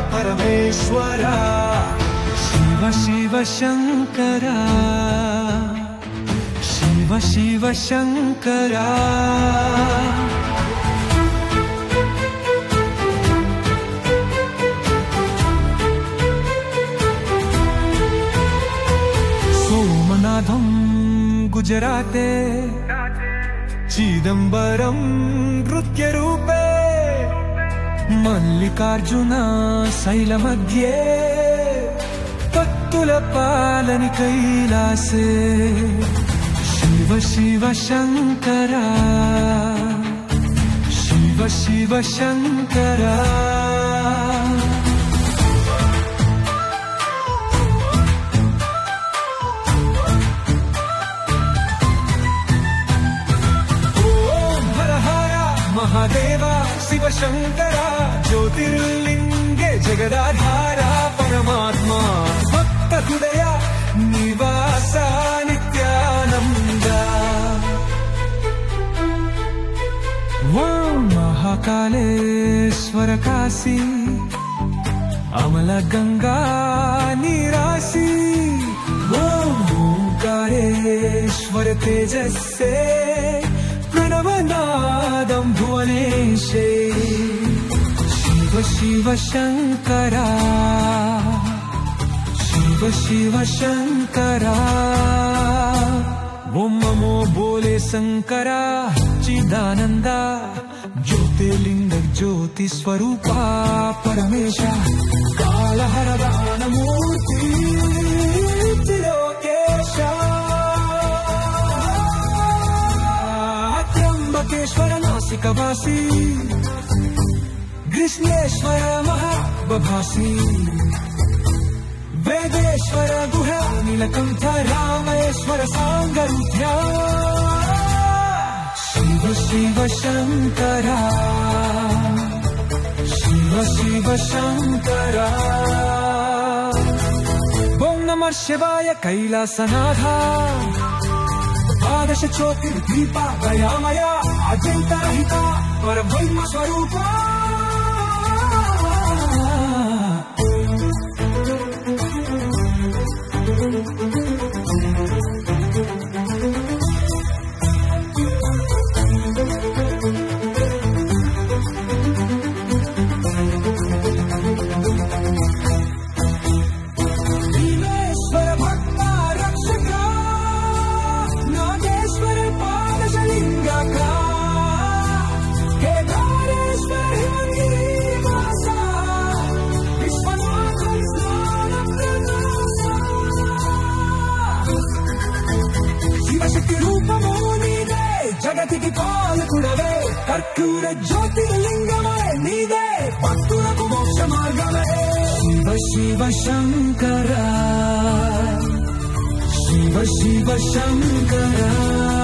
పరమేశ్వరా శివ శివ శంకరా శివ శివ శంకరా సోమనాథం గుజరాతే చిదంబరం నృత్య రూపే మల్లికార్జున శైల మధ్యే పత్తుల పాలని కైలాసే శివ శివ శంకరా శివ శివ శంకరా మహాదేవా శివ శంకర జ్యోతిర్లింగే జగదాధార పరమాత్మ భక్త హృదయ నివాస నిత్యానంద ఓం మహాకాళేశ్వర కాశీ అమల గంగా నిరాశి ఓం ఓంకారేశ్వర తేజస్సే ప్రణవనాదం భువనేశే శివ శివ శంకరా శివ శివ శంకరా ఓం నమో బోలే శంకరా చిదానంద జ్యోతిర్లింగ జ్యోతి స్వరూప పరమేశ కాళహర దానమూర్తి త్రిలోకేశ త్ర్యంబకేశ్వర నాసికవాసి గ్రీష్మేశ్వర మహాభాసి వేదేశ్వర గుహ నీలకంఠ రామేశ్వర సాంగరుధ్యా శివ శివ శంకరా శివ శివ శంకరా ఓం నమః శివాయ కైలాసనాథ ద్వాదశ జ్యోతిర్దీప దయామయ అజంతరహిత పరబ్రహ్మ స్వరూప జగతికి పాలకుడవే కర్పూర జ్యోతిర్లింగమే నీదే భక్తులకు మోక్ష మార్గమే శివ శివ శంకరా శివ శివ శంకరా